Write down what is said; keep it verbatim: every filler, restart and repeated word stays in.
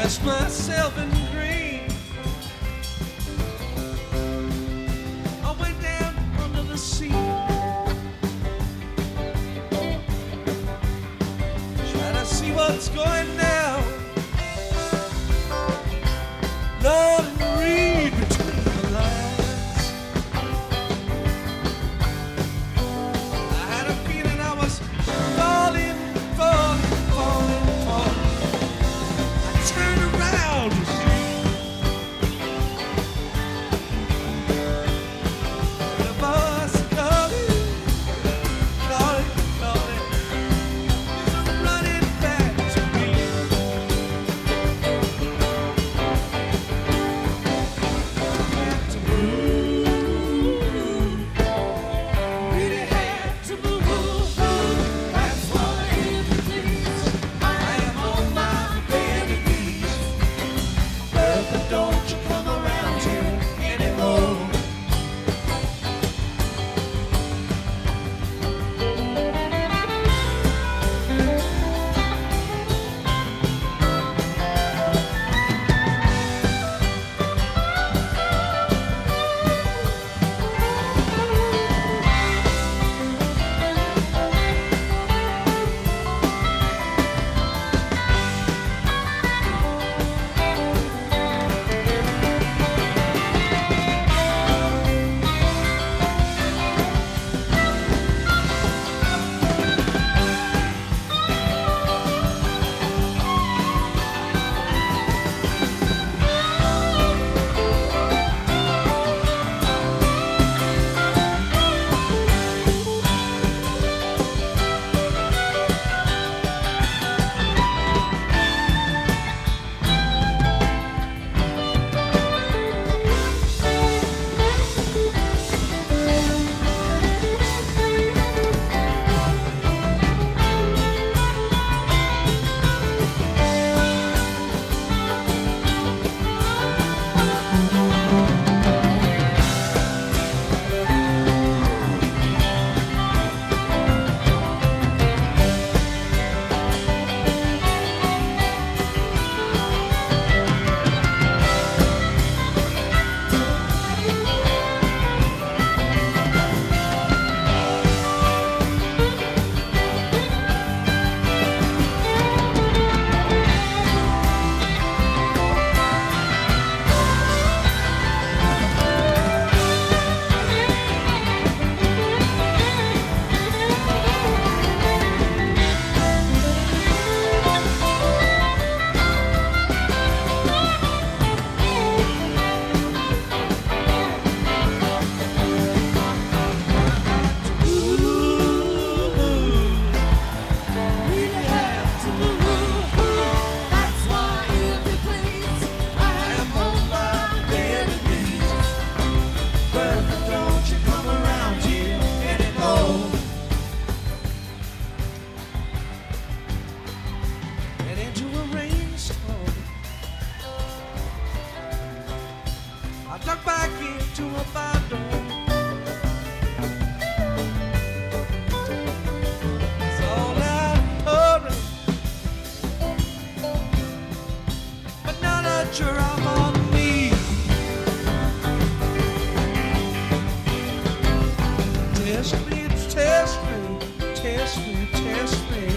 dressed myself in green. I went down under the sea, trying to see what's going down. Lord, and read between the lines. I had a feeling I was falling, falling, falling, falling. I turned around to see the voice calling, calling, calling. It's running back to me. Had to move, really had to move. That's why if you please, I am on my bended knees. Bertha, don't you come around here anymore. And into a rainstorm, I ducked back into a bottle. It's all out pouring, but now that you're out on me, test me, test me, test me, test me.